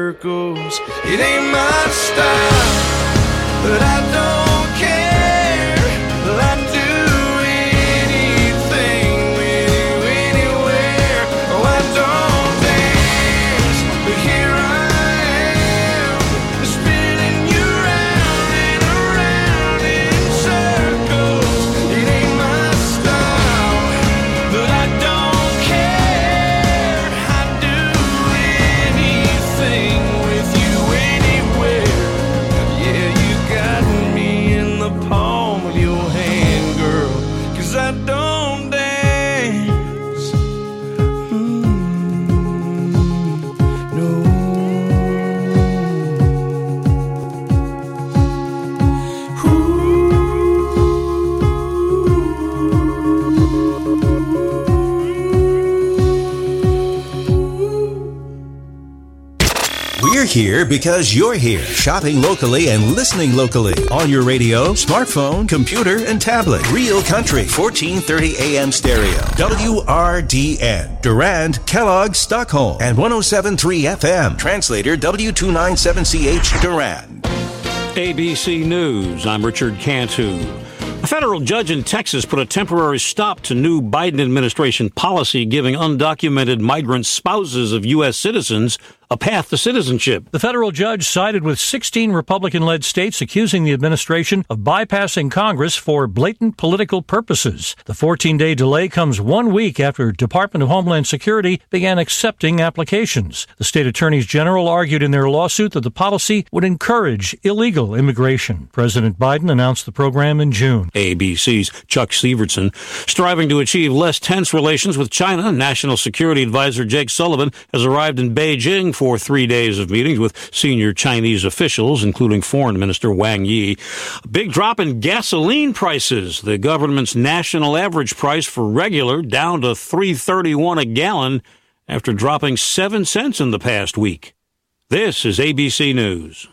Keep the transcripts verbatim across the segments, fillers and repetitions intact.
circles. It ain't my style, but I don't care. I do anything with you anywhere. Oh, I don't dance, but here I am, spinning you round and around in circles. It ain't my style, but I don't care. I do anything with you anywhere. Yeah, you got me in the palm of your hand, girl, 'cause I don't dance. Mm, no. We're here because you're here, shopping locally and listening locally on your radio, smartphone, computer, and tablet. Real Country, fourteen thirty A M stereo. W R D N, Durand, Kellogg, Stockholm, and one oh seven point three F M. Translator W two ninety-seven C H, Durand. A B C News, I'm Richard Cantu. A federal judge in Texas put a temporary stop to new Biden administration policy giving undocumented migrant spouses of U S citizens a path to citizenship. The federal judge sided with sixteen Republican-led states accusing the administration of bypassing Congress for blatant political purposes. The fourteen-day delay comes one week after Department of Homeland Security began accepting applications. The state attorneys general argued in their lawsuit that the policy would encourage illegal immigration. President Biden announced the program in June. A B C's Chuck Severson. Striving to achieve less tense relations with China, National Security Advisor Jake Sullivan has arrived in Beijing for three days of meetings with senior Chinese officials, including Foreign Minister Wang Yi. A big drop in gasoline prices. The government's national average price for regular down to three thirty-one a gallon after dropping seven cents in the past week. This is A B C News.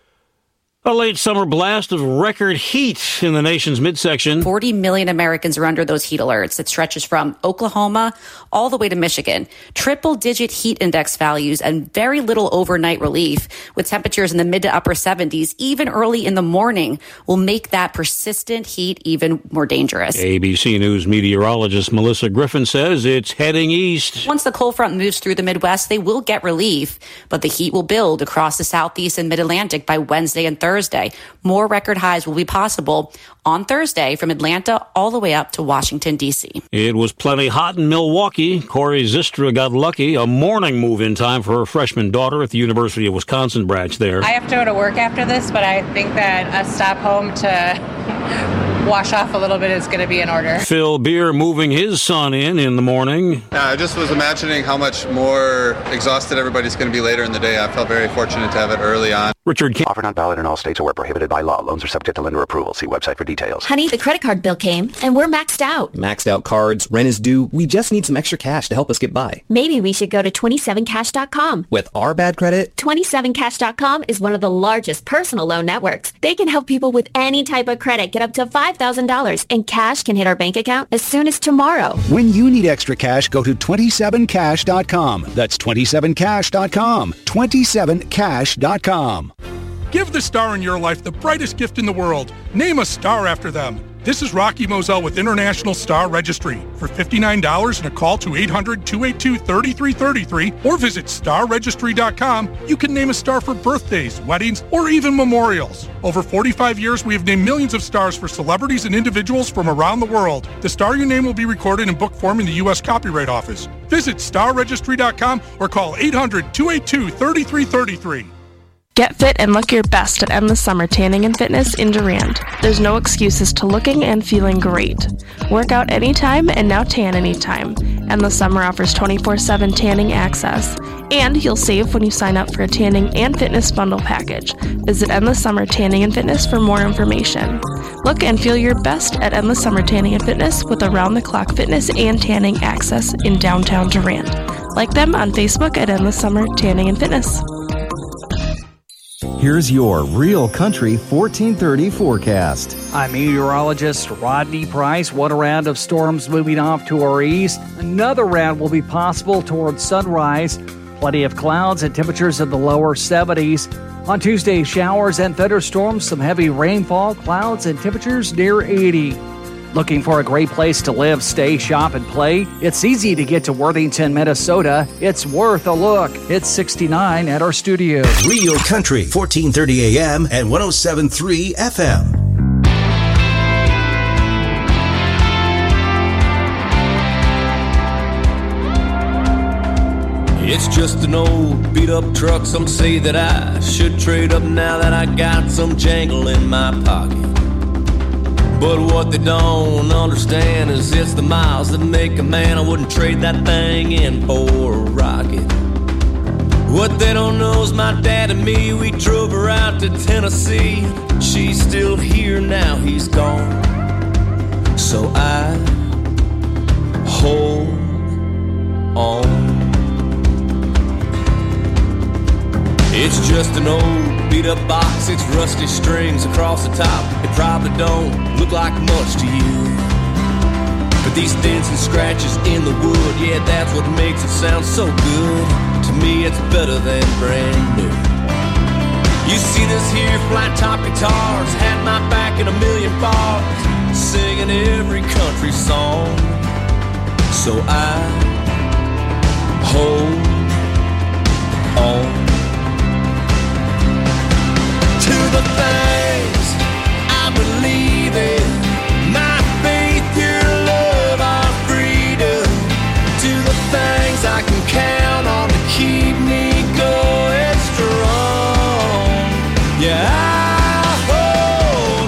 A late summer blast of record heat in the nation's midsection. forty million Americans are under those heat alerts. It stretches from Oklahoma all the way to Michigan. Triple-digit heat index values and very little overnight relief, with temperatures in the mid to upper seventies, even early in the morning, will make that persistent heat even more dangerous. A B C News meteorologist Melissa Griffin says it's heading east. Once the cold front moves through the Midwest, they will get relief, but the heat will build across the Southeast and Mid-Atlantic by Wednesday and Thursday. Thursday. More record highs will be possible on Thursday from Atlanta all the way up to Washington, D C. It was plenty hot in Milwaukee. Corey Zistra got lucky. A morning move-in time for her freshman daughter at the University of Wisconsin branch there. I have to go to work after this, but I think that a stop home to wash off a little bit is going to be in order. Phil Beer moving his son in in the morning. Yeah, I just was imagining how much more exhausted everybody's going to be later in the day. I felt very fortunate to have it early on. Richard King. Offer not valid in all states or where prohibited by law. Loans are subject to lender approval. See website for details. Honey, the credit card bill came, and we're maxed out. Maxed out cards, rent is due. We just need some extra cash to help us get by. Maybe we should go to twenty-seven cash dot com. With our bad credit? twenty-seven cash dot com is one of the largest personal loan networks. They can help people with any type of credit get up to five thousand dollars, and cash can hit our bank account as soon as tomorrow. When you need extra cash, go to twenty-seven cash dot com. That's twenty-seven cash dot com. twenty-seven cash dot com. Give the star in your life the brightest gift in the world. Name a star after them. This is Rocky Moselle with International Star Registry. For fifty-nine dollars and a call to eight hundred, two eight two, three three three three or visit star registry dot com, you can name a star for birthdays, weddings, or even memorials. Over forty-five years, we have named millions of stars for celebrities and individuals from around the world. The star you name will be recorded in book form in the U S Copyright Office. Visit star registry dot com or call eight hundred, two eight two, three three three three. Get fit and look your best at Endless Summer Tanning and Fitness in Durand. There's no excuses to looking and feeling great. Work out anytime and now tan anytime. Endless Summer offers twenty-four seven tanning access. And you'll save when you sign up for a tanning and fitness bundle package. Visit Endless Summer Tanning and Fitness for more information. Look and feel your best at Endless Summer Tanning and Fitness with around-the-clock fitness and tanning access in downtown Durand. Like them on Facebook at Endless Summer Tanning and Fitness. Here's your Real Country fourteen thirty forecast. I'm meteorologist Rodney Price. One round of storms moving off to our east. Another round will be possible towards sunrise. plenty of clouds and temperatures in the lower seventies. On Tuesday, showers and thunderstorms, some heavy rainfall, clouds, and temperatures near eighty. Looking for a great place to live, stay, shop, and play? It's easy to get to Worthington, Minnesota. It's worth a look. It's sixty-nine at our studio. Real Country, fourteen thirty A M and one oh seven point three F M. It's just an old beat-up truck. Some say that I should trade up now that I got some jangle in my pocket. But what they don't understand is it's the miles that make a man. I wouldn't trade that thing in for a rocket. What they don't know is my dad and me, we drove her out to Tennessee. She's still here now, he's gone. So I hold on. It's just an old beat-up box, it's rusty strings across the top. It probably don't look like much to you, but these dents and scratches in the wood, yeah, that's what makes it sound so good. To me, it's better than brand new. You see this here flat-top guitars had my back in a million bars, singing every country song. So I hold on to the things I believe in, my faith, your love, our freedom, to the things I can count on to keep me going strong. Yeah, I hold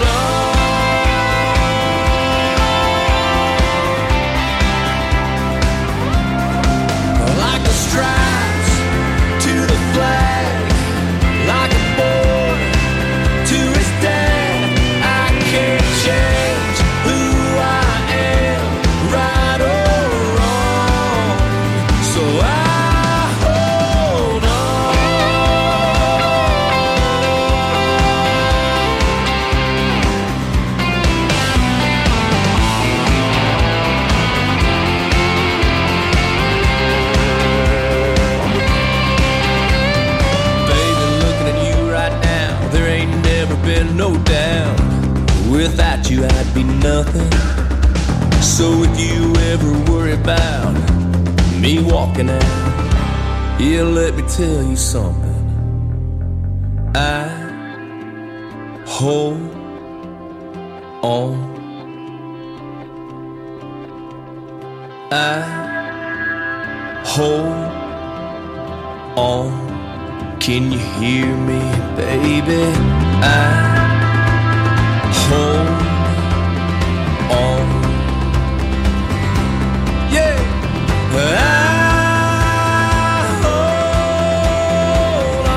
on like the stripes to the flag, like a boy to his dad. I can't change who I am, right or wrong. So I hold Baby, looking at you right now, there ain't never been no doubt. Without you, I'd be nothing. So if you ever worry about me walking out, yeah, let me tell you something. I hold on. I hold on. Can you hear me, baby? I hold on. Yeah, I hold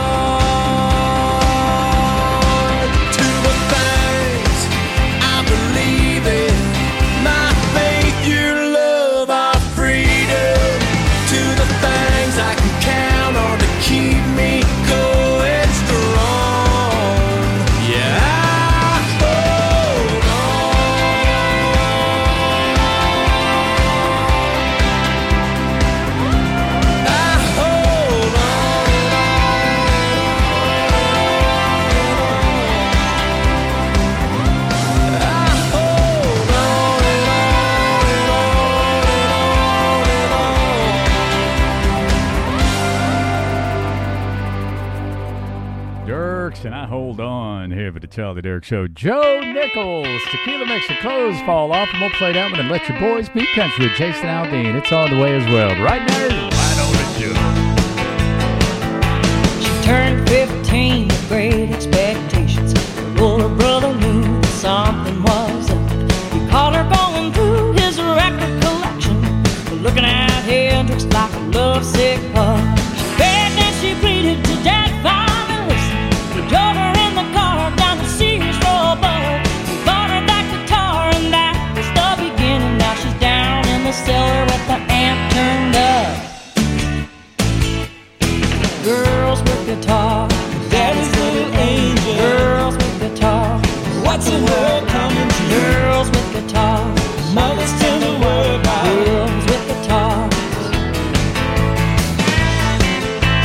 on to the things I believe in, my faith, your love, our freedom, to the things I can count on to keep me going strong. Yeah, I hold on. I hold on. I hold on and on and on and on. Dirks and I hold on here for the Charlie Dirk Show. Joe Nichols, Tequila makes your clothes fall off, and we'll play that one and let your boys beat country with Jason Aldean. It's on the way as well. Right now, right on the show. She turned fifteen with great expectations. The older brother knew that something was up. He caught her going through his record collection, looking at Hendrix like a lovesick pup. She begged and she pleaded to Dad finally listened. He drove her in the car down to Sears Roebuck. He bought her that guitar and that was the beginning. Now she's down in the cellar with the amp turned up. Girls with guitars, Daddy's little angel. Girls with guitars, what's the world coming to? Girls with guitars, mother's tender word. Girls with guitars.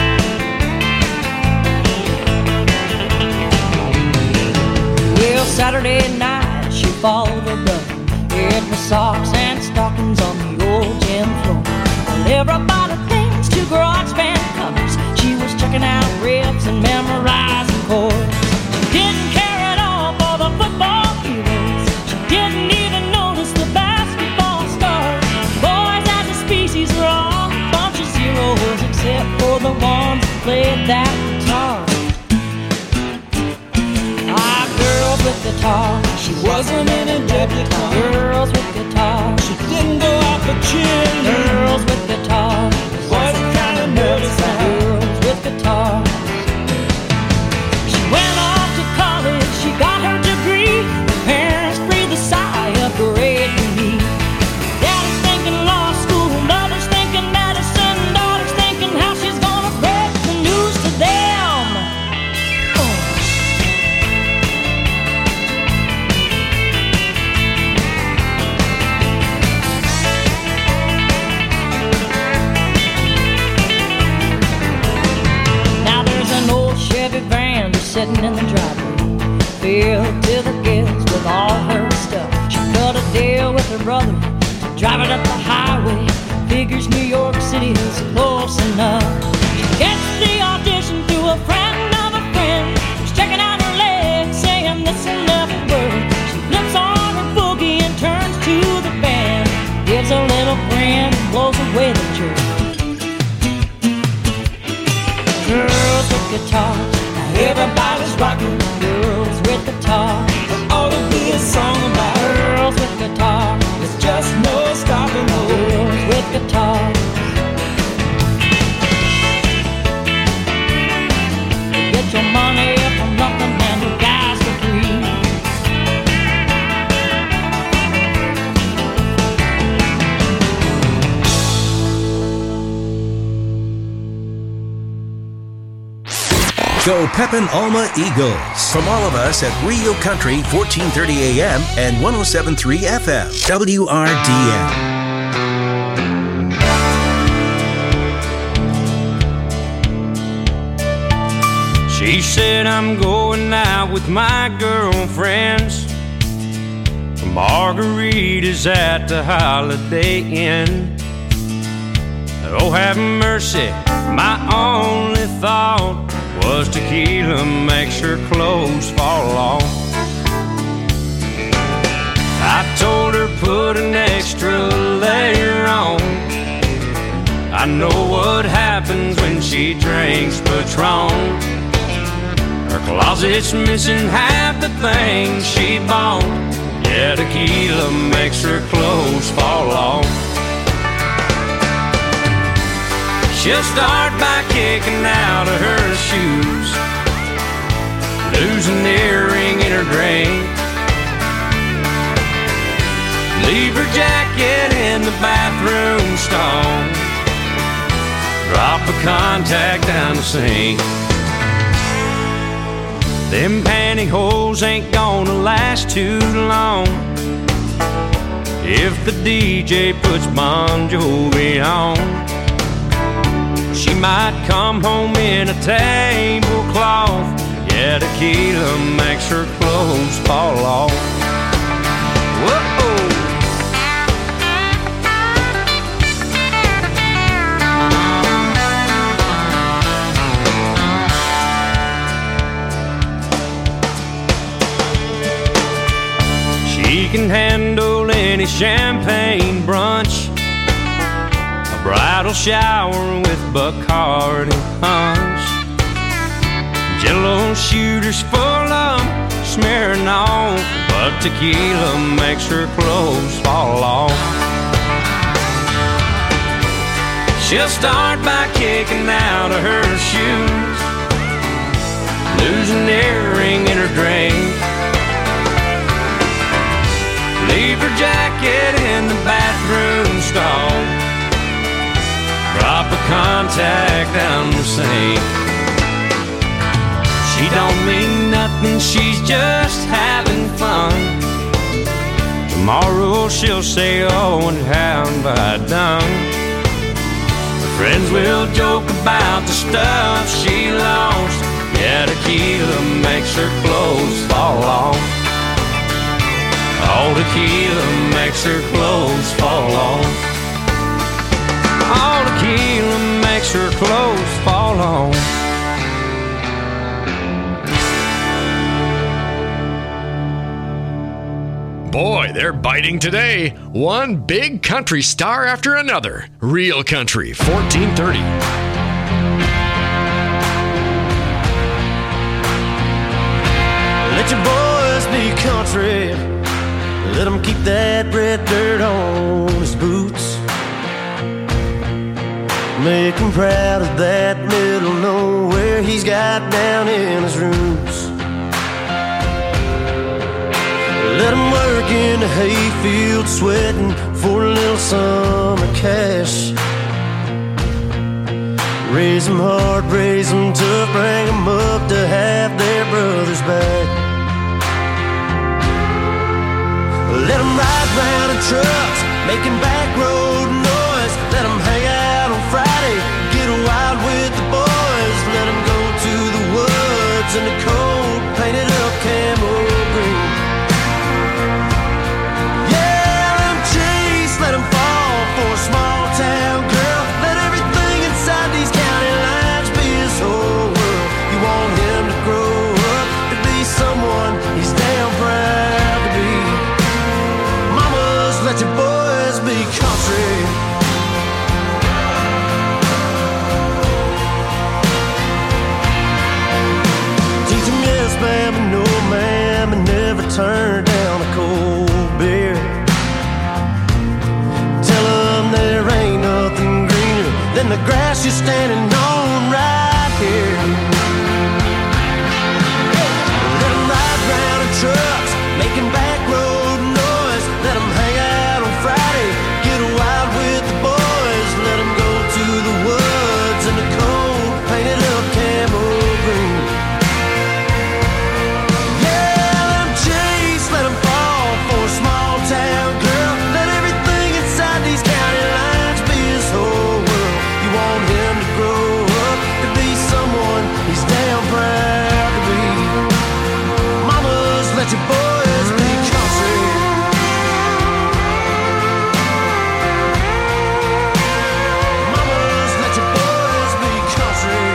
Girls with guitars. Boys are kind of nervous now. Girls with guitars. She went off to college, she got her degree. Her parents breathed a sigh of great relief. Daddy's thinking law school, mother's thinking medicine, daughter's thinking how she's gonna break the news to them. Oh. Now there's an old Chevy van just sitting in the driveway, filled to the gills with all her stuff. She cut a deal with her brother to drive it up the highway. Figures New York City is close enough. She gets the audition through a friend of a friend. She's checking out her legs, saying this will never work. She flips on her boogie and turns to the band, gives a little grin and blows away the jerk. Girls with guitars, now everybody's rocking. Girls with guitars, there ought to be a song about girls with guitars. There's just no stopping girls with guitars. Get your money from nothing and your guys for free. Go Pepin Alma Eagles. From all of us at Real Country, fourteen thirty A M and one oh seven point three F M, W R D N. She said I'm going out with my girlfriends for margaritas at the Holiday Inn. Oh, have mercy, my only thought was tequila makes her clothes fall off. I told her put an extra layer on. I know what happens when she drinks Patron. Her closet's missing half the things she bought. Yeah, tequila makes her clothes fall off. She'll start by kicking out of her shoes, lose an earring in her drink, leave her jacket in the bathroom stall, drop a contact down the sink. Them pantyhose ain't gonna last too long if the D J puts Bon Jovi on. She might come home in a tablecloth. Yeah, tequila makes her clothes fall off. Whoa! She can handle any champagne brunch, bridal shower with Bacardi punch, Jello shooters full of smearing off, but tequila makes her clothes fall off. She'll start by kicking out of her shoes, lose an earring in her drink, leave her jacket in the bathroom stall, drop a contact down the sink. She don't mean nothing, she's just having fun. Tomorrow she'll say, oh, and how have I done? Her friends will joke about the stuff she lost. Yeah, tequila makes her clothes fall off. Oh, tequila makes her clothes fall off. All tequila makes her clothes fall off. Boy, they're biting today. One big country star after another. Real Country, fourteen thirty. Let your boys be country. Let them keep that red dirt on his boots. Make him proud of that middle nowhere he's got down in his roots. Let him work in the hayfield sweating for a little summer cash. Raise them hard, raise them tough, bring them up to have their brothers back. Let them ride round in trucks, making back road noise. Let them hang out on Friday, get wild with the boys. Let them go to the woods in the cold, painted up camo green. Yeah, let them chase, let them fall for a small town girl. Let everything inside these county lines be his whole world. You want him to grow up to be someone he's damn proud to be. Mamas, let your boys be country. Teach him yes, ma'am, and no, ma'am, and never turn down a cold beer. Tell him there ain't nothing greener than the grass you're standing on right here. Let them ride round in trucks, making back road noise. Let them hang out on Friday, get wild with the boys. Let them go to the woods in the cold, painted up camo green. Yeah, let them chase, let them fall for a small town girl. Let everything inside these county lines be his whole world. You want him to grow up to be someone he's damn proud to be. Mamas, let your boys be country. Mamas, let your boys be country.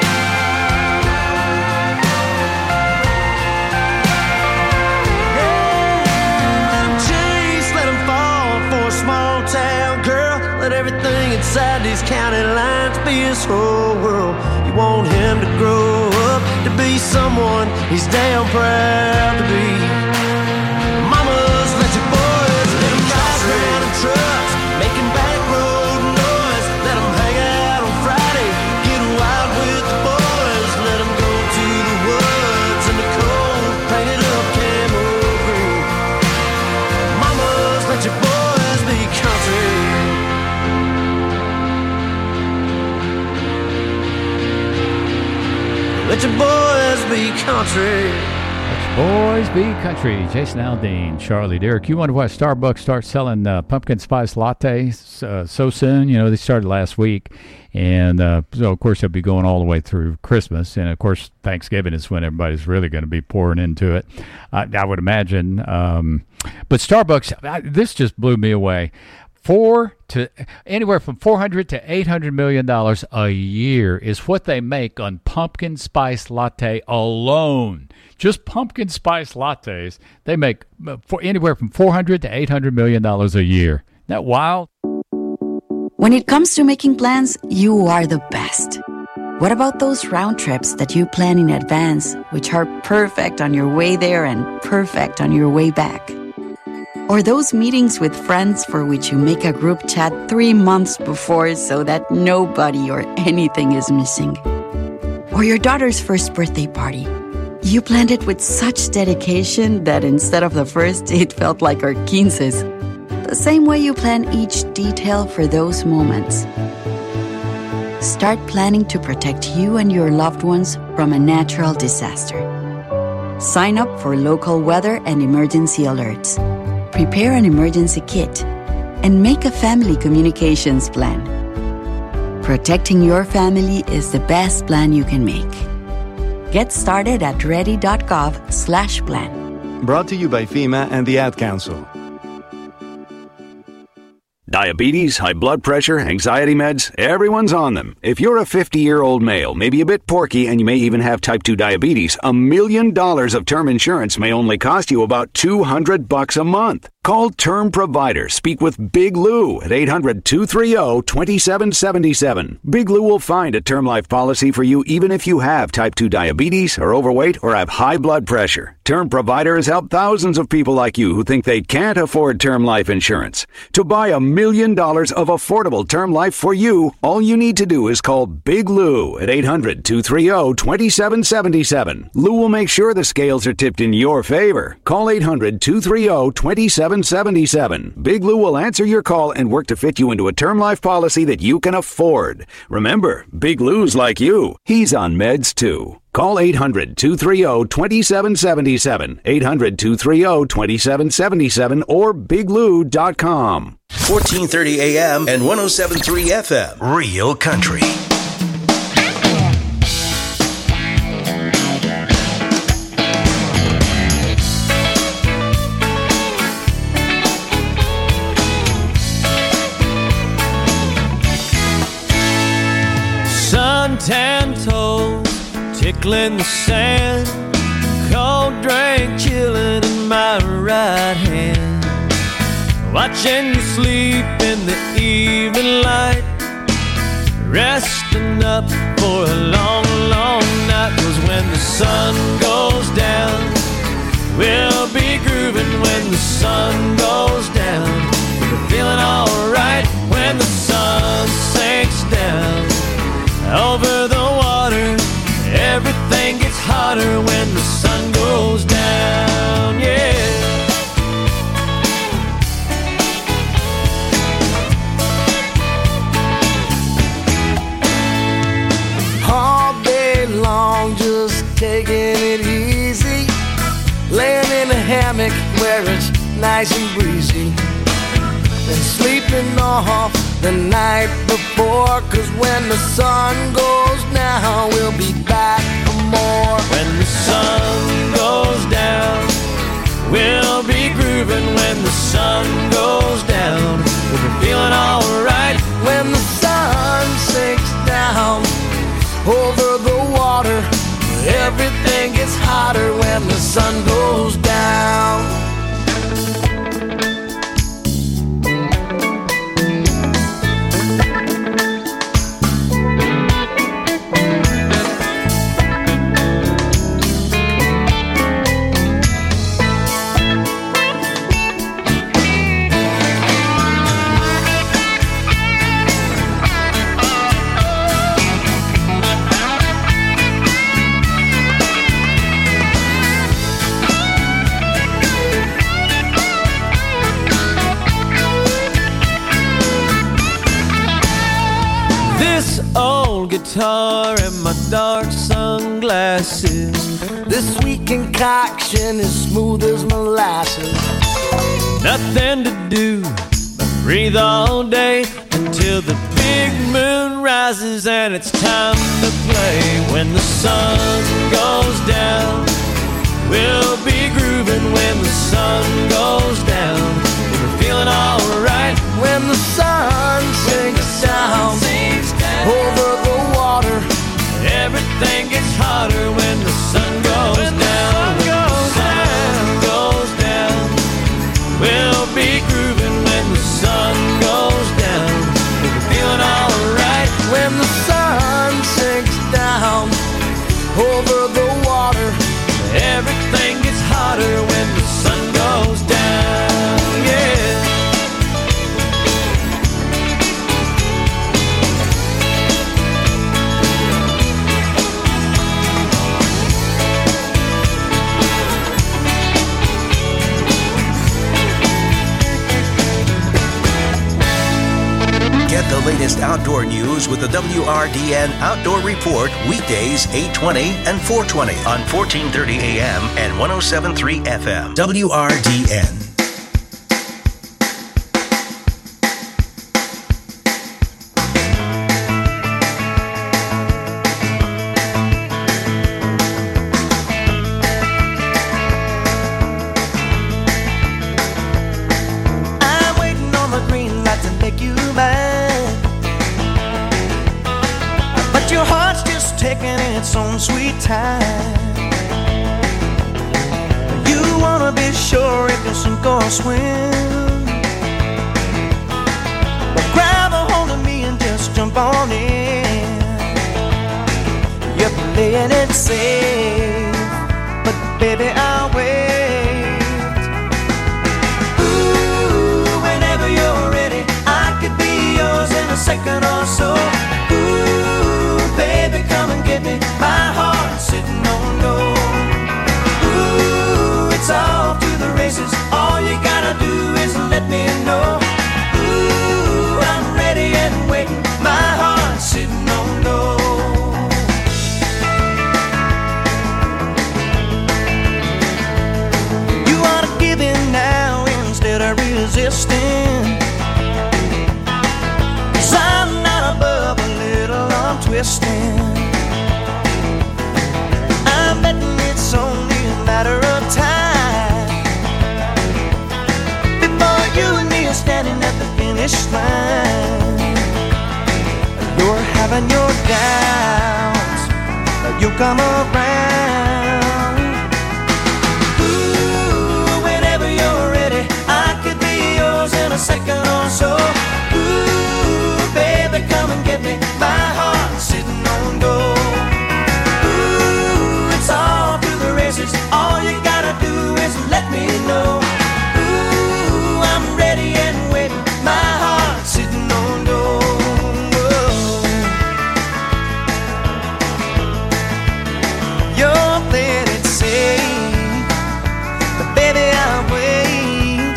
Let him chase, let him fall for a small town girl. Let everything inside these county lines be his whole world. You want him to grow up to be someone he's damn proud to be. Mamas, let your boys be country. Ride round in trucks, making back road noise. Let them hang out on Friday, get wild with the boys. Let them go to the woods in the cold, painted up camo green. Mamas, let your boys be country. Let your boys be country. Boys Be Country. Jason Aldean, Charlie Derrick. You wonder why Starbucks starts selling uh, pumpkin spice lattes uh, so soon? You know, they started last week. And uh, so, of course, they'll be going all the way through Christmas. And, of course, Thanksgiving is when everybody's really going to be pouring into it, uh, I would imagine. Um, but Starbucks, I, this just blew me away. Four to anywhere from four hundred to eight hundred million dollars a year is what they make on pumpkin spice latte alone. Just pumpkin spice lattes, they make for anywhere from four hundred to eight hundred million dollars a year. Isn't that wild? When it comes to making plans, you are the best. What about those round trips that you plan in advance, which are perfect on your way there and perfect on your way back? Or those meetings with friends for which you make a group chat three months before so that nobody or anything is missing. Or your daughter's first birthday party. You planned it with such dedication that instead of the first, it felt like our quinces. The same way you plan each detail for those moments. Start planning to protect you and your loved ones from a natural disaster. Sign up for local weather and emergency alerts. Prepare an emergency kit and make a family communications plan. Protecting your family is the best plan you can make. Get started at ready.gov slash plan. Brought to you by FEMA and the Ad Council. Diabetes, high blood pressure, anxiety meds, everyone's on them. If you're a fifty-year-old male, maybe a bit porky, and you may even have type two diabetes, a million dollars of term insurance may only cost you about two hundred bucks a month. Call Term Provider. Speak with Big Lou at eight hundred, two three zero, two seven seven seven. Big Lou will find a term life policy for you even if you have type two diabetes, are overweight, or have high blood pressure. Term Provider has helped thousands of people like you who think they can't afford term life insurance. To buy a million dollars of affordable term life for you, all you need to do is call Big Lou at eight hundred, two three zero, two seven seven seven. Lou will make sure the scales are tipped in your favor. Call eight hundred, two three zero, two seven seven seven. Big Lou will answer your call and work to fit you into a term life policy that you can afford. Remember, Big Lou's like you. He's on meds too. Call eight hundred, two three zero, two seven seven seven, eight hundred, two three zero, two seven seven seven, or big lou dot com. fourteen thirty A M and one oh seven point three F M. Real Country. Suntan toes tickling the sand, cold drink chilling in my right hand, watching you sleep in the evening light, resting up for a long, long night. 'Cause when the sun goes down, we'll be grooving. When the sun goes down, we're feeling alright. When the sun sinks down over the water, everything gets hotter when the sun goes down, yeah. All day long, just taking it easy, laying in a hammock where it's nice and breezy, and sleeping off the night before. 'Cause when the sun goes down, we'll be back for more. When the sun goes down, we'll be grooving. When the sun goes down, we'll be feeling alright. When the sun sinks down over the water, everything gets hotter when the sun goes down. Guitar and my dark sunglasses, this sweet concoction is smooth as molasses. Nothing to do but breathe all day until the big moon rises and it's time to play. When the sun goes down, we'll be grooving. When the sun goes down, we're feeling alright. When the sun sinks down over the water, everything gets hotter when the sun goes when down. The sun goes, when the sun goes down, we'll be grooving. When the sun goes down, we're feeling alright. When the sun sinks down over the water, everything gets hotter when the sun goes down, yeah. Get the latest outdoor news with the W R D N Outdoor Report weekdays eight twenty and four twenty on fourteen thirty A M and one oh seven point three F M. W R D N. Taking its own sweet time. You wanna wanna be sure if you'll sink or swim. Well, grab a hold of me and just jump on in. You're playing it safe, but baby, I'll wait. Ooh, whenever you're ready, I could be yours in a second or so. Ooh, baby, come and get me. My heart's sitting on low. Ooh, it's off to the races. All you gotta do is let me know. Ooh, I'm ready and waiting. My heart's sitting on low. You ought to give in now instead of resisting. 'Cause I'm not above a little arm twisting. I'm betting it's only a matter of time before you and me are standing at the finish line. You're having your doubts, but you'll come around. Ooh, whenever you're ready, I could be yours in a second or so. Ooh, baby, come and get me. My heart's sitting on gold. Ooh, it's all through the races. All you gotta do is let me know. Ooh, I'm ready and waiting. My heart's sitting on gold. You're playing it safe, but baby, I'll wait.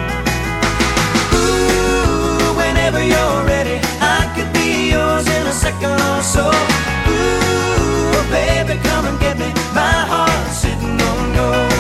Ooh, whenever you're ready, I could be yours in a second or so. Ooh, baby, come and get me. My heart's sitting on gold.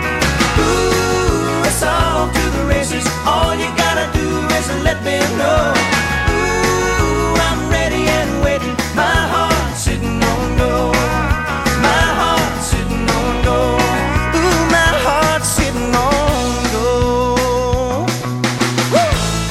Ooh, it's all to the races. All you gotta do is let me know. Ooh, I'm ready and waiting. My heart's sitting on gold. My heart's sitting on gold. Ooh, my heart's sitting on gold. Woo!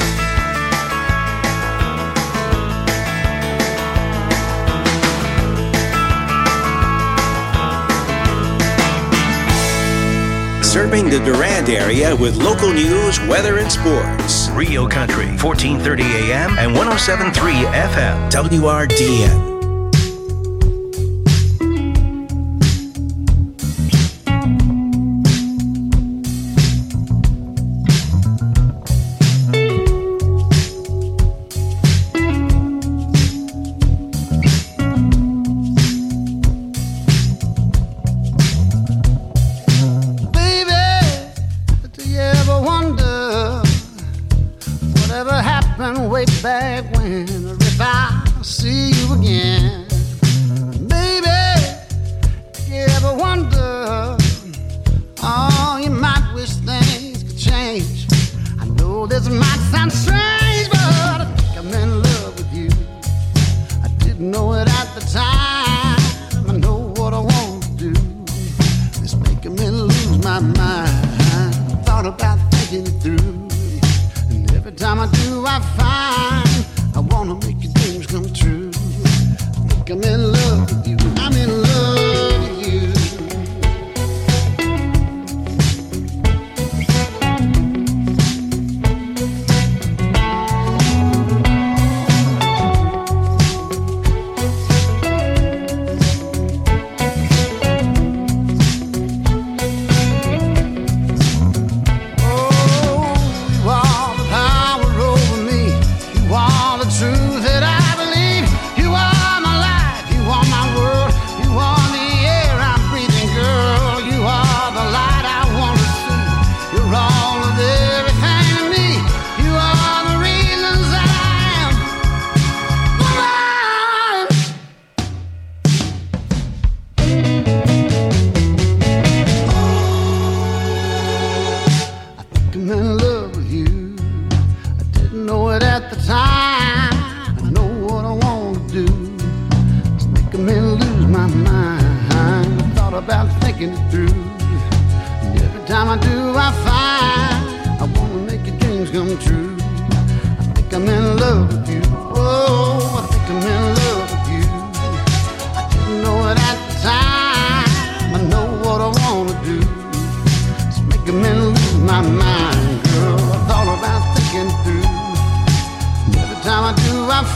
Serving the Durand area with local news, weather, and sports. Rio Country, fourteen thirty A M and one oh seven point three F M. W R D N.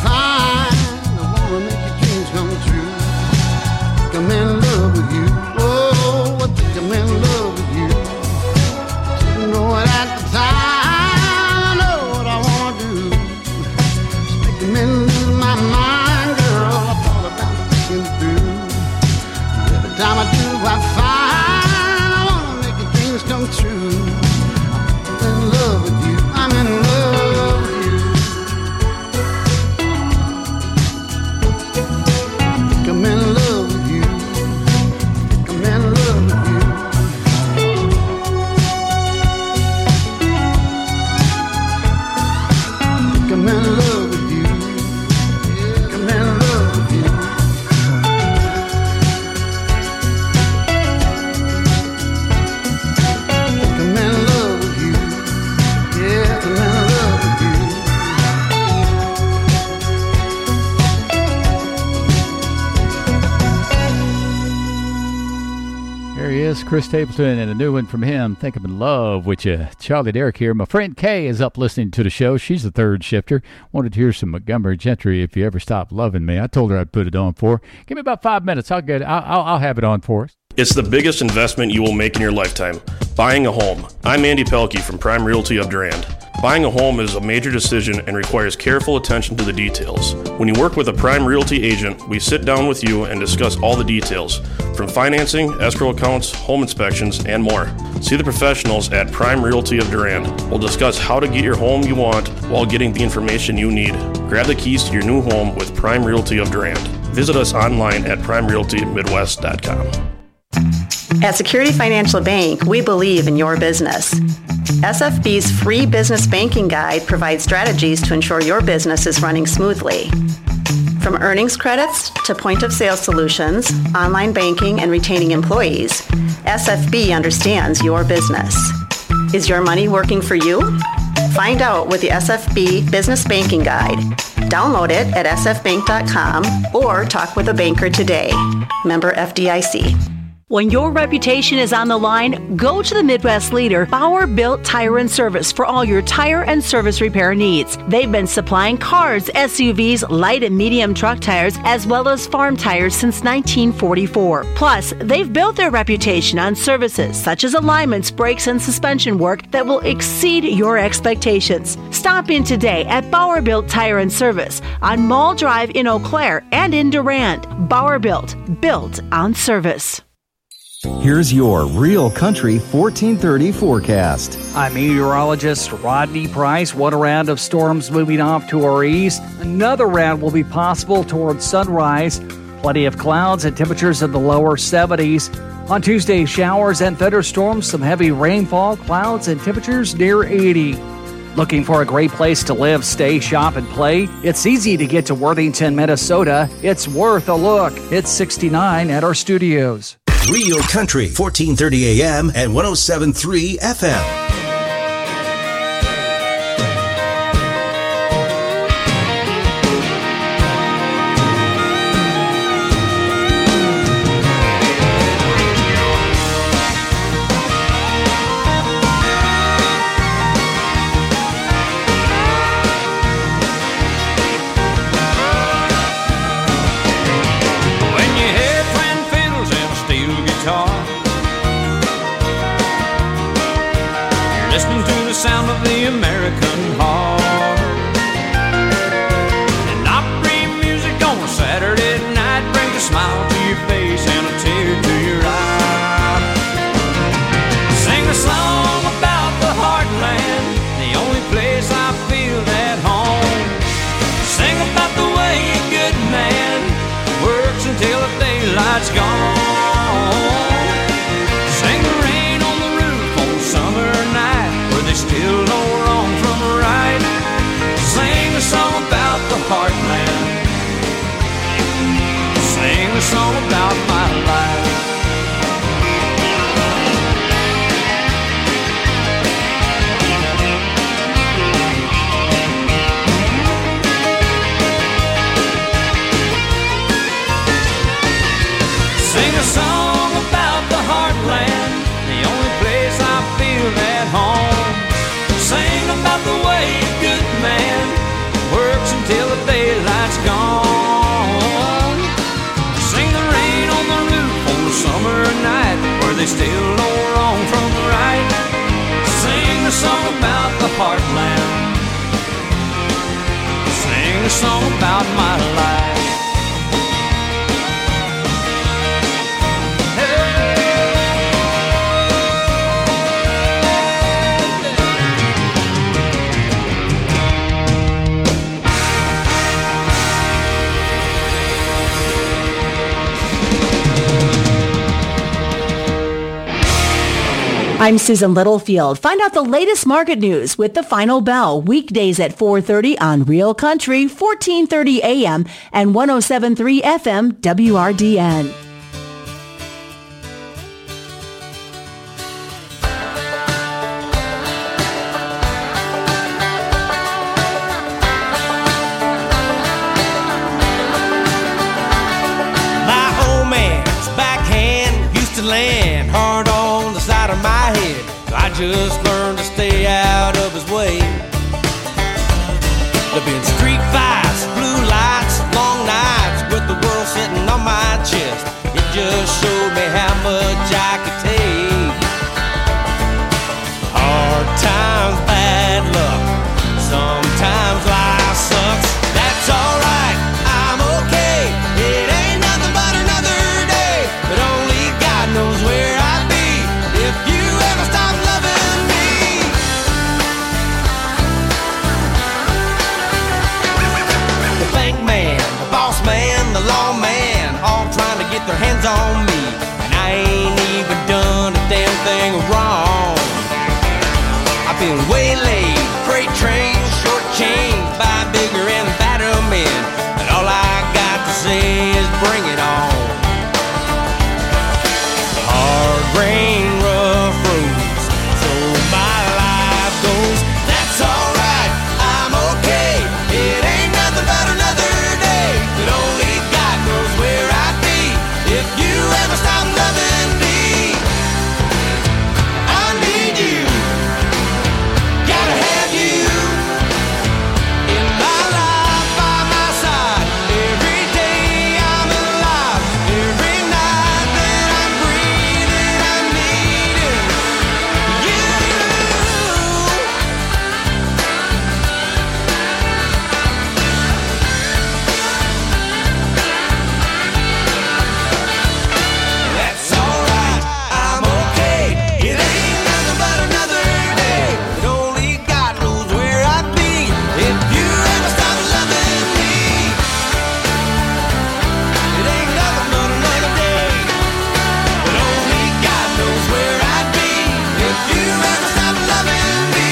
find. I wanna make your dreams come true. Think I'm in love with you. Oh, I think I'm in love with you. Didn't know it at the time. I know what I wanna do. It's making me lose my mind, girl. I thought about thinking through. Every time I do, I find I wanna make your dreams come true. I'm in love with you. I'm in love with you. Think I'm in love with you. Think I'm in love with you. Think I'm in love with you. Think I'm in love with you. Think I'm in love with you. Yeah, I'm in love with you. Here he is, Chris Stapleton, and a new one from him. Think I'm in love with you. Charlie Derrick here. My friend Kay is up listening to the show. She's the third shifter. Wanted to hear some Montgomery Gentry, If You Ever Stop Loving Me. I told her I'd put it on for her. Give me about five minutes. I'll get. I'll, I'll, I'll have it on for us. It's the biggest investment you will make in your lifetime, buying a home. I'm Andy Pelkey from Prime Realty of Durand. Buying a home is a major decision and requires careful attention to the details. When you work with a Prime Realty agent, we sit down with you and discuss all the details, from financing, escrow accounts, home inspections, and more. See the professionals at Prime Realty of Durand. We'll discuss how to get your home you want while getting the information you need. Grab the keys to your new home with Prime Realty of Durand. Visit us online at prime realty midwest dot com. At Security Financial Bank, we believe in your business. S F B's free business banking guide provides strategies to ensure your business is running smoothly. From earnings credits to point-of-sale solutions, online banking, and retaining employees, S F B understands your business. Is your money working for you? Find out with the S F B Business Banking Guide. Download it at s f bank dot com or talk with a banker today. Member F D I C. When your reputation is on the line, go to the Midwest leader, Bauer Built Tire and Service, for all your tire and service repair needs. They've been supplying cars, S U Vs, light and medium truck tires, as well as farm tires since nineteen forty-four. Plus, they've built their reputation on services such as alignments, brakes, and suspension work that will exceed your expectations. Stop in today at Bauer Built Tire and Service on Mall Drive in Eau Claire and in Durand. Bauer Built, built on service. Here's your Real Country fourteen thirty forecast. I'm meteorologist Rodney Price. One round of storms moving off to our east. Another round will be possible towards sunrise. Plenty of clouds and temperatures in the lower seventies. On Tuesday, showers and thunderstorms, some heavy rainfall, clouds, and temperatures near eighty. Looking for a great place to live, stay, shop, and play? It's easy to get to Worthington, Minnesota. It's worth a look. It's sixty-nine at our studios. Real Country, fourteen thirty A M and one oh seven point three F M. they still know wrong from right. Sing a song about the heartland. Sing a song about my life. I'm Susan Littlefield. Find out the latest market news with The Final Bell, weekdays at four thirty on Real Country, fourteen thirty A M and one oh seven point three F M W R D N. My old man's backhand used to land hard on the side of my head. So I just learned to stay out of his way. There've been street fights, blue lights, long nights with the world sitting on my chest. It just showed me how much I could take. Hard times, bad luck. Sometimes life sucks. That's alright, I'm okay. It ain't nothing but another day. But only God knows where I'd be if you ever stop loving me. The bank man, the boss man, the law man, all trying to get their hands on me. And I ain't even done a damn thing wrong. I've been waylaid, freight trains, short chains by bigger and badder men. And all I got to say is bring it on. Hard rain, rough roads, so my life goes. That's alright, I'm okay. It ain't nothing but another day. But only God knows where I'd be if you ever stop loving me. I need you, gotta have you in my life, by my side. Every day I'm alive, every night that I'm breathing, I'm needing you. That's alright, I'm okay. It ain't nothing but another day. But only God knows where I'd be if you ever stop loving me. It ain't nothing but another day. But only God knows where I'd be if you ever stop loving me.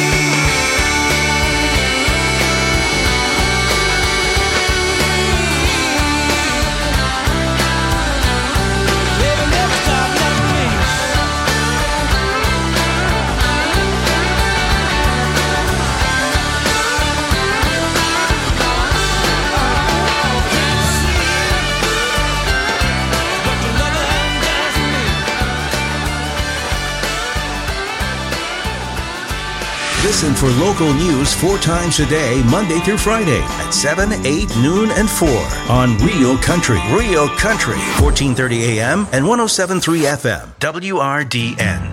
Baby, never stop loving me. Listen for local news four times a day, Monday through Friday at seven, eight, noon, and four on Real Country. Real Country, fourteen thirty A M and one oh seven point three F M, W R D N.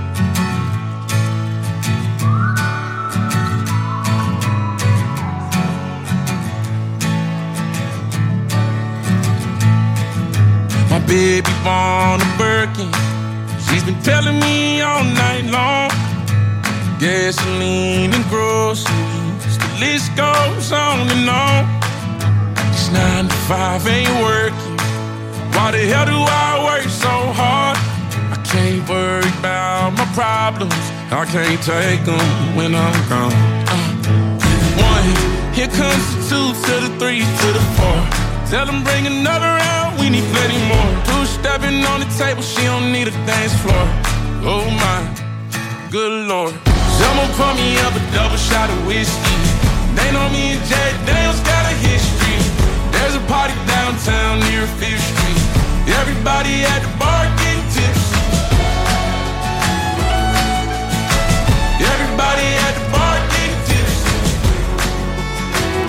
My baby born a Birkin. She's been telling me all night long. Gasoline and groceries, the list goes on and on. This nine to five ain't working. Why the hell do I work so hard? I can't worry about my problems. I can't take them when I'm gone. Uh, one, here comes the two to the three to the four. Tell them bring another round, we need plenty more. Two stepping on the table, she don't need a dance floor. Oh my, good Lord. Someone pour me up a double shot of whiskey. They know me and Jack Daniels got a history. There's a party downtown near Fifth Street. Everybody at the bar getting tipsy. Everybody at the bar getting tipsy.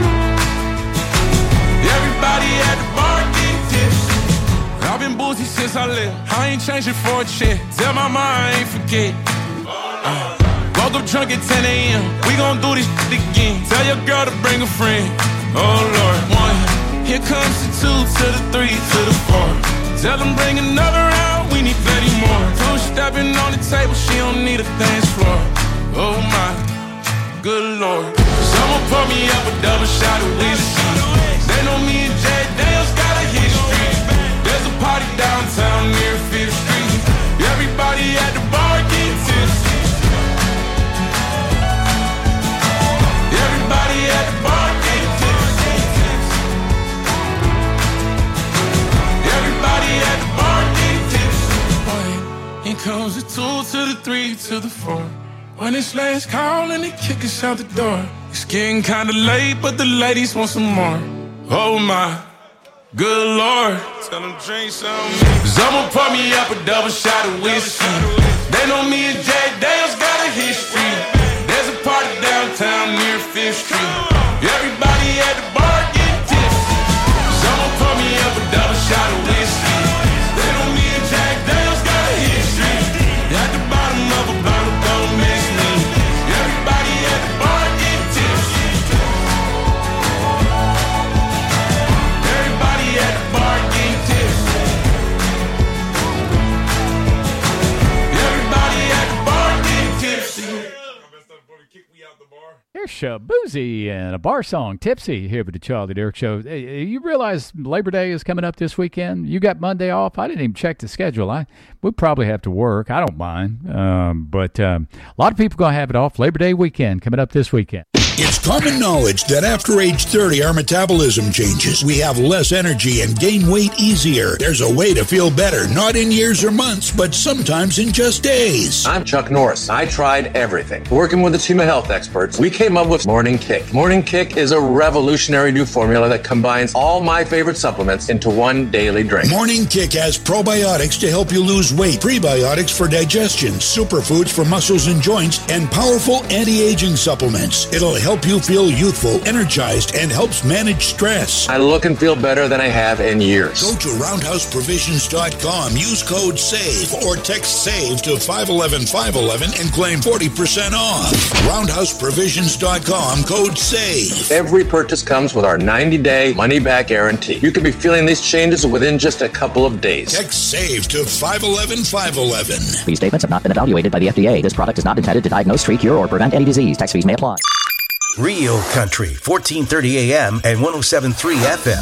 Everybody at the bar getting tipsy. I've been boozy since I live. I ain't changing for a check. Tell my mom I ain't forget. Uh, woke up drunk at ten a.m. We gon' do this shit again. Tell your girl to bring a friend. Oh Lord, one. Here comes the two to the three to the four. Tell them bring another round. We need thirty more. Two stepping on the table. She don't need a dance floor. Oh my, good Lord. Someone pour me up a double shot of whiskey. They know me and Jay Dale's got a history. There's a party downtown near Fifth Street. Everybody at the bar get tipsy. Everybody at the bar get tipsy. Everybody at the bar get tipsy. Here comes the two to the three to the four. When it's last call and they kick us out the door. It's getting kinda late, but the ladies want some more. Oh my, good Lord. Tell them drink some. Someone pour me up a double shot of whiskey. They know me and Jay Dale's got a history. There's a party downtown near Fifth Street. Everybody at the bar get tipsy. Someone pour me up a double shot of whiskey. They know me and Jay Dale's got a history. At the bottom of a bottle, don't miss me. Everybody at the bar get tipsy. Everybody at the bar get tipsy. Everybody at the bar get tipsy. Here's Shabuzi and a bar song, Tipsy, here with the Charlie Derrick Show. Hey, you realize Labor Day is coming up this weekend? You got Monday off? I didn't even check the schedule. I would probably have to work. I don't mind. Um, but um, a lot of people going to have it off. Labor Day weekend coming up this weekend. It's common knowledge that after age thirty, our metabolism changes. We have less energy and gain weight easier. There's a way to feel better, not in years or months, but sometimes in just days. I'm Chuck Norris. I tried everything. Working with a team of health experts, we came up with Morning Kick. Morning Kick is a revolutionary new formula that combines all my favorite supplements into one daily drink. Morning Kick has probiotics to help you lose weight, prebiotics for digestion, superfoods for muscles and joints, and powerful anti-aging supplements. It'll help help you feel youthful, energized, and helps manage stress. I look and feel better than I have in years. Go to roundhouse provisions dot com, use code SAVE, or text SAVE to five one one five one one and claim forty percent off. roundhouse provisions dot com, code SAVE. Every purchase comes with our ninety-day money-back guarantee. You could be feeling these changes within just a couple of days. Text SAVE to five one one five one one. These statements have not been evaluated by the F D A. This product is not intended to diagnose, treat, cure, or prevent any disease. Tax fees may apply. Real Country, fourteen thirty A M and one oh seven point three F M.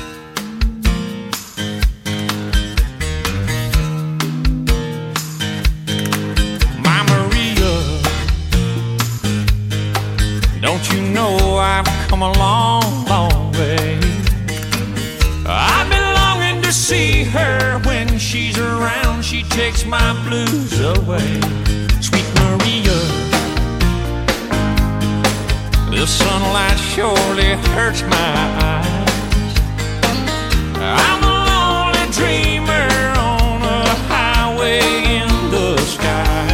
My Maria, don't you know I've come a long, long way? I've been longing to see her. When she's around, she takes my blues away. Sweet Maria, the sunlight surely hurts my eyes. I'm a lonely dreamer on a highway in the sky.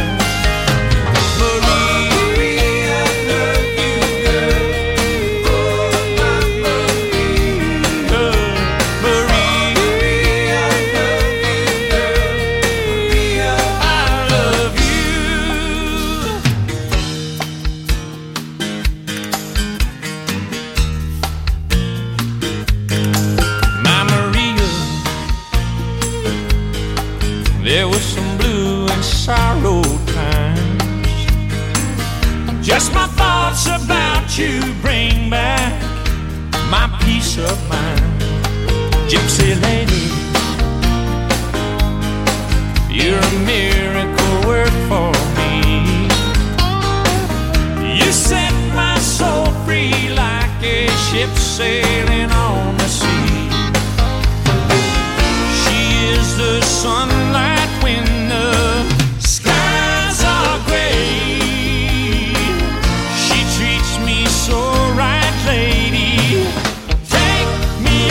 Maria, I love you, girl. Maria, I love you, girl. Maria, I love There was some blue and sorrow times. Just my thoughts about you bring back my peace of mind. Gypsy lady, you're a miracle work for me. You set my soul free like a ship sailing on the sea. She is the sunlight when the skies are gray. She treats me so right, lady. Take me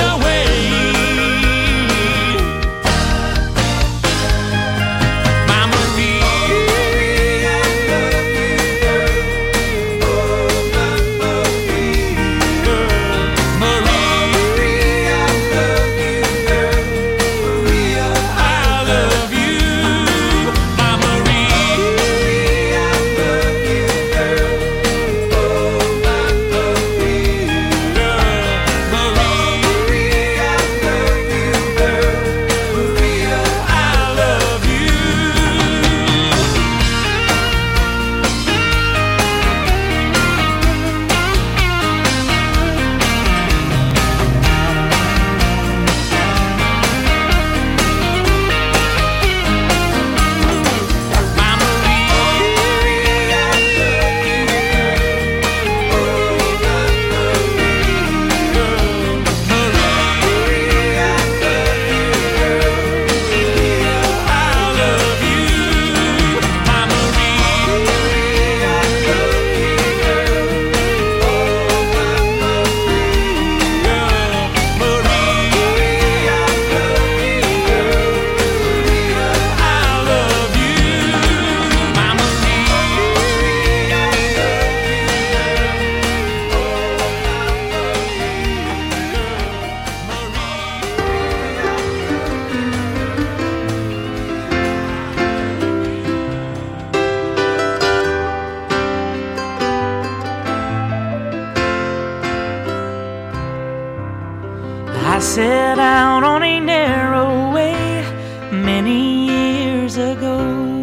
set out on a narrow way many years ago,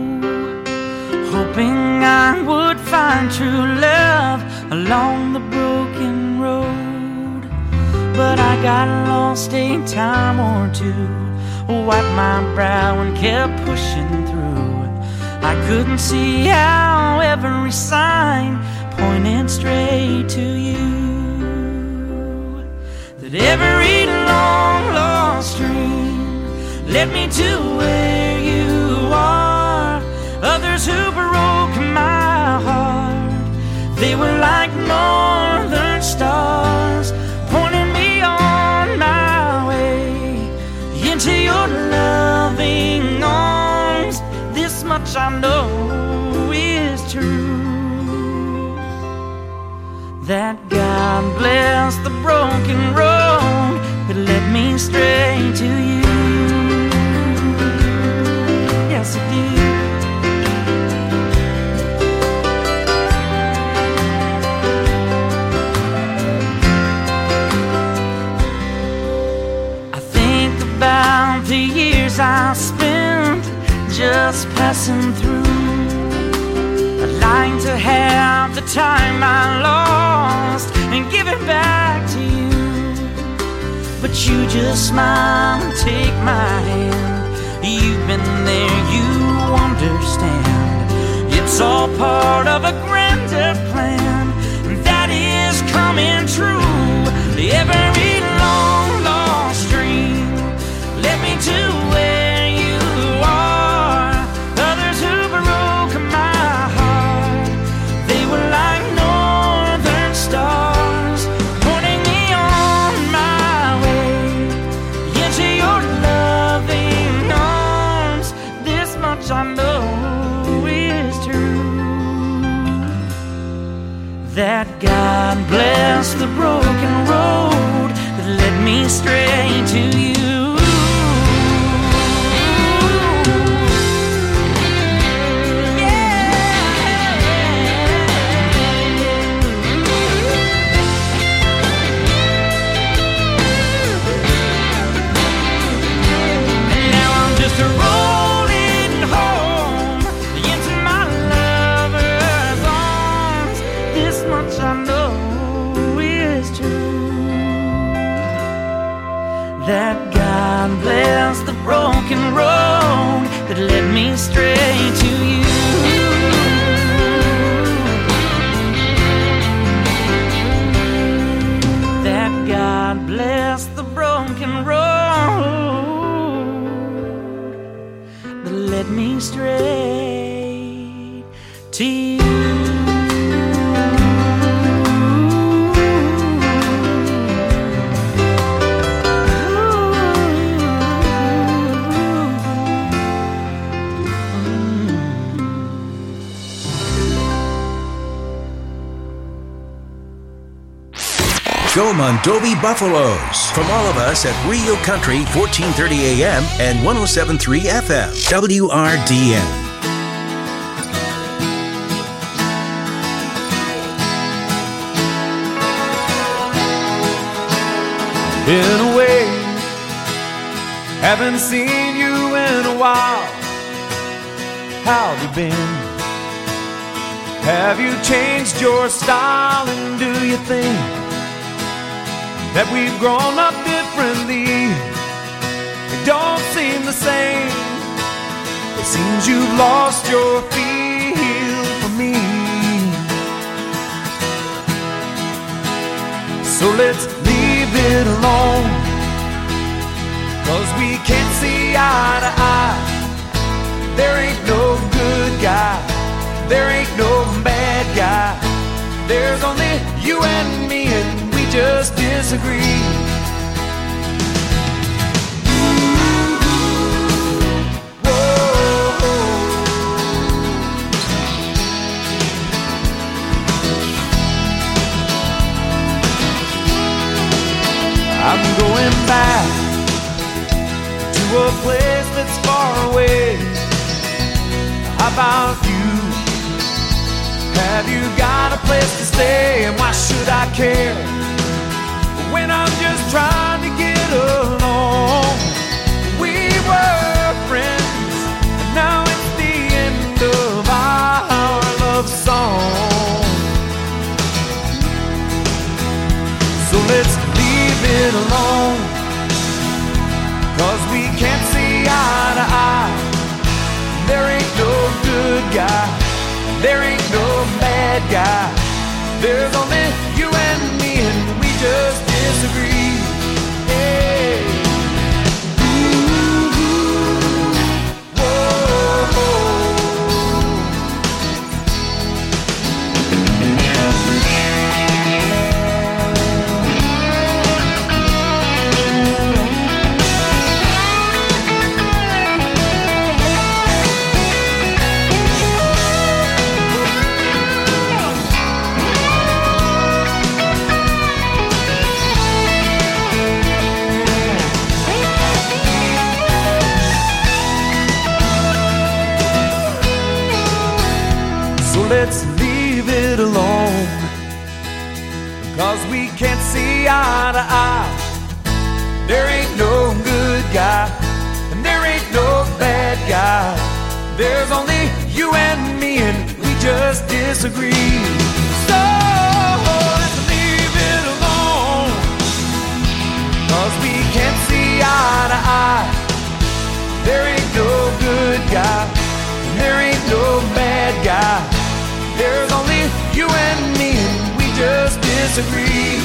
hoping I would find true love along the broken road. But I got lost a time or two, wiped my brow and kept pushing through. I couldn't see how every sign pointed straight to you. That every long lost dream led me to where you are. Others who broke my heart, they were like northern stars, pointing me on my way into your loving arms. This much I know is true, that God bless the broken road that led me straight to you. Yes, it did. I think about the years I spent just passing through. I'd like to have the time I lost and give it back to you, but you just smile and take my hand. You've been there, you understand. It's all part of a grander plan that is coming true. Every long lost dream led me to where you are. Others who broke my heart, they were like northern stars, pointing me on my way into your loving arms. This much I know is true, that God bless the broken road that led me straight to you. That God bless the broken road that led me straight to you. That God bless the broken road that led me straight to you. Go Mondovi Buffaloes. From all of us at Real Country, fourteen thirty A M and one oh seven point three F M, W R D N. Been away, haven't seen you in a while. How have you been? Have you changed your style, and do you think that we've grown up differently? It don't seem the same. It seems you've lost your feel for me. So let's leave it alone, 'cause we can't see eye to eye. There ain't no good guy, there ain't no bad guy. There's only you and me, and we just disagree. I'm going back to a place that's far away. How about you? Have you got a place to stay? And why should I care when I'm just trying to get it alone. We were friends, and now it's the end of our love song. So let's leave it alone, 'cause we can't see eye to eye. There ain't no good guy, there ain't no bad guy. There's only you and me, and we just disagree. Hey. Ooh, whoa, let's leave it alone, 'cause we can't see eye to eye. There ain't no good guy, and there ain't no bad guy. There's only you and me, and we just disagree. So let's leave it alone, 'cause we can't see eye to eye. There ain't no good guy, and there ain't no bad guy. There's only you and me, and we just disagree.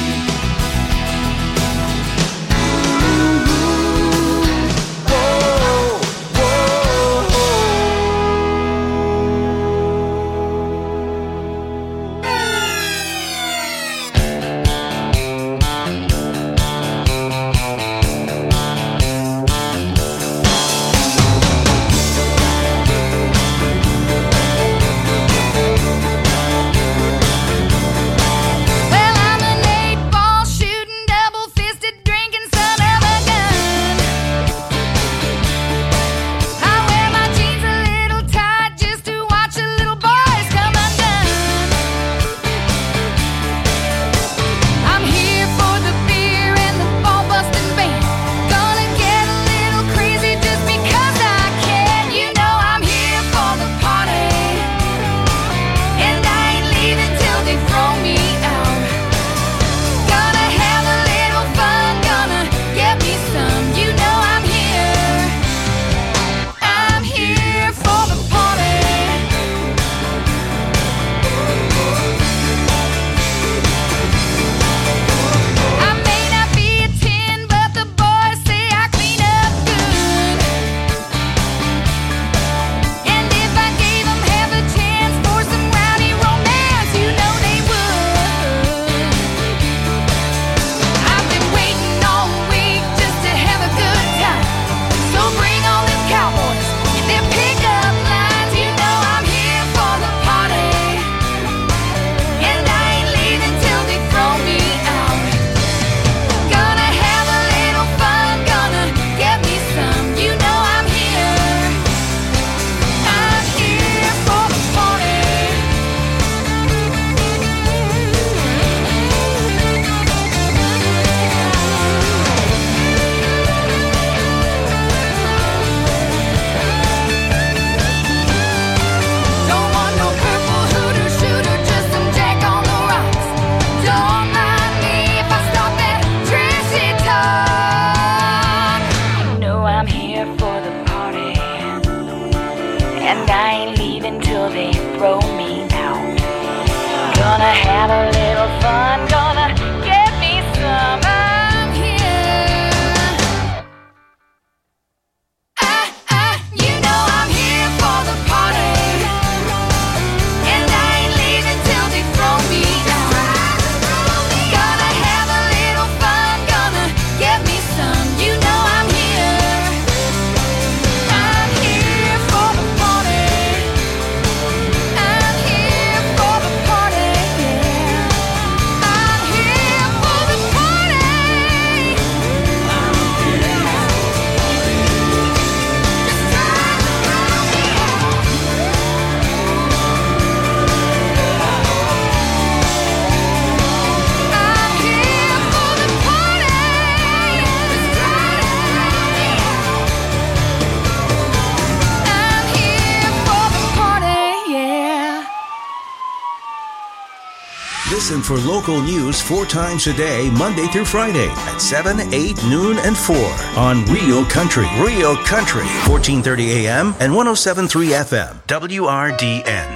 Listen for local news four times a day, Monday through Friday at seven, eight, noon, and four on Real Country. Real Country, fourteen thirty A M and one oh seven point three F M, W R D N.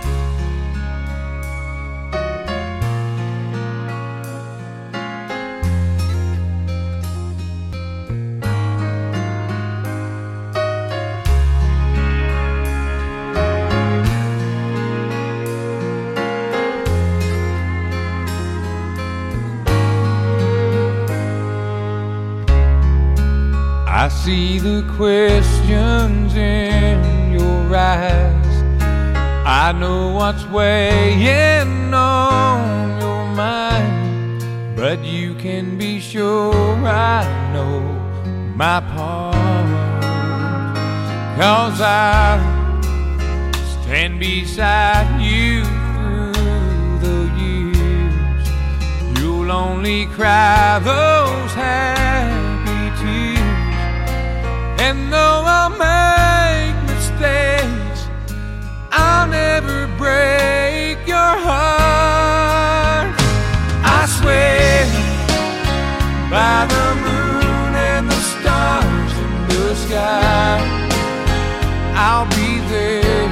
I see the questions in your eyes. I know what's weighing on your mind, but you can be sure I know my part. 'Cause I stand beside you through the years. You'll only cry those happy tears. And though I'll make mistakes, I'll never break your heart. I swear by the moon and the stars in the sky, I'll be there.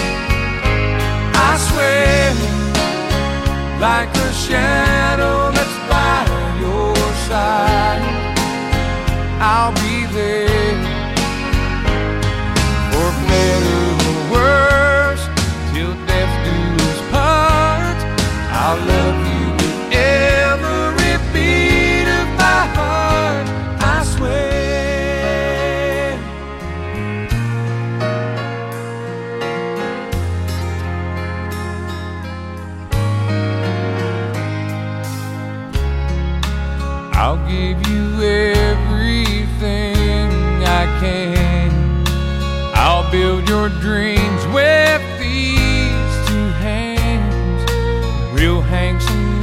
I swear like a shadow that's by your side, I'll be there. For better or worse, till death do us part, I'll love you with every beat of my heart, I swear. I'll give you everything I can. I'll build your dreams with these two hands. We'll hang some